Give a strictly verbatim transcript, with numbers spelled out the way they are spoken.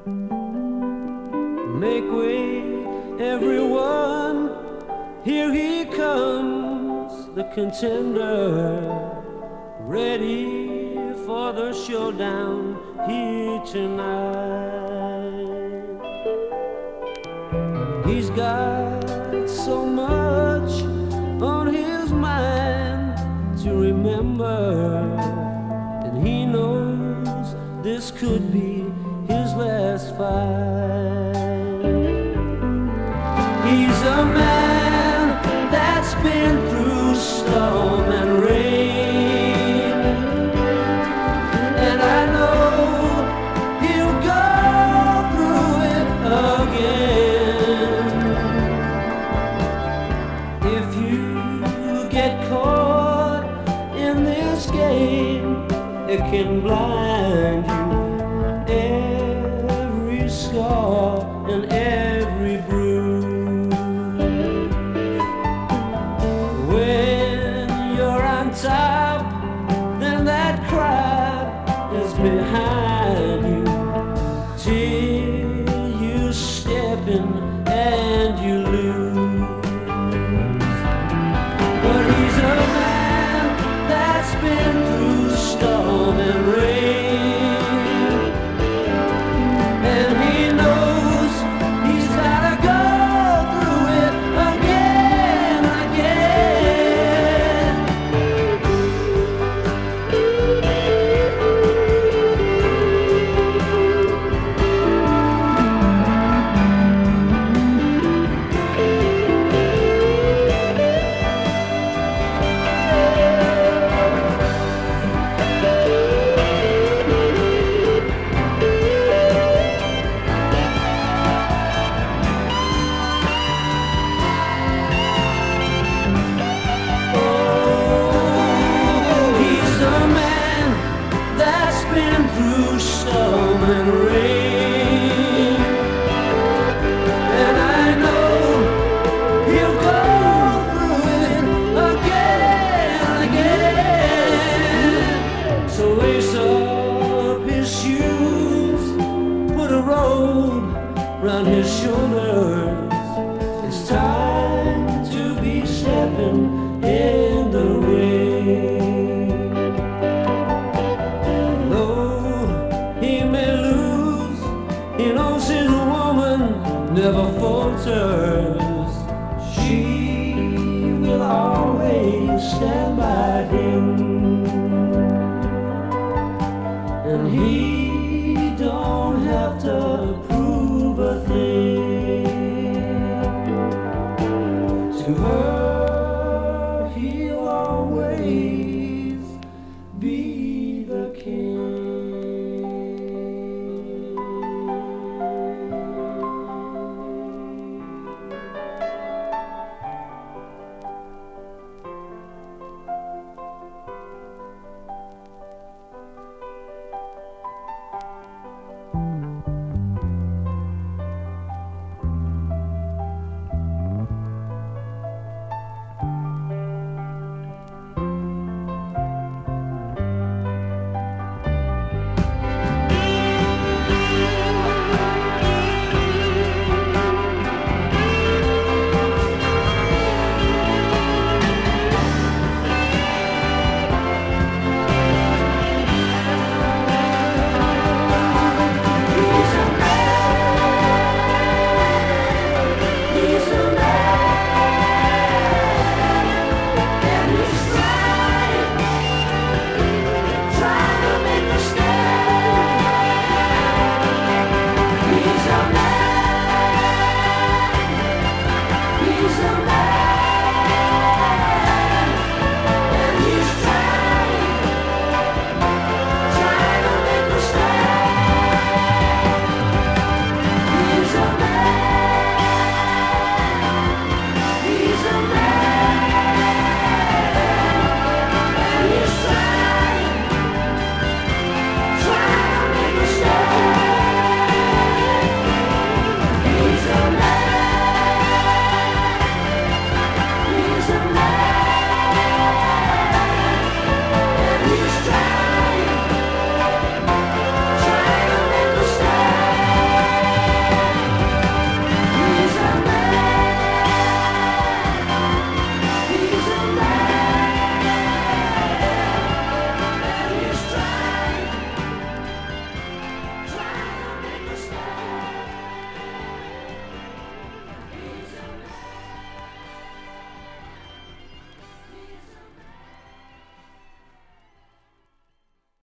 Make way, everyone, here he comes, the contender, ready for the showdown here tonight. He's got so much on his mind to remember, and he knows this could be his last fight. He's a man that's been through storm and rain, and I know he'll go through it again. If you get caught in this game, it can blind you. Every scar and every bruise. When you're on top, then that crowd is behind you, till you step in and you lose. But he's a man that's been through storm and rain, and he knows he's gotta go through it again, again. He's a man that's been through storm and rain, and I know he'll go through it again, again. So lace up his shoes, put a robe round his shoulders. It's time to be stepping in the ring. Though he may lose, he knows his woman never falters. She will always stand by him.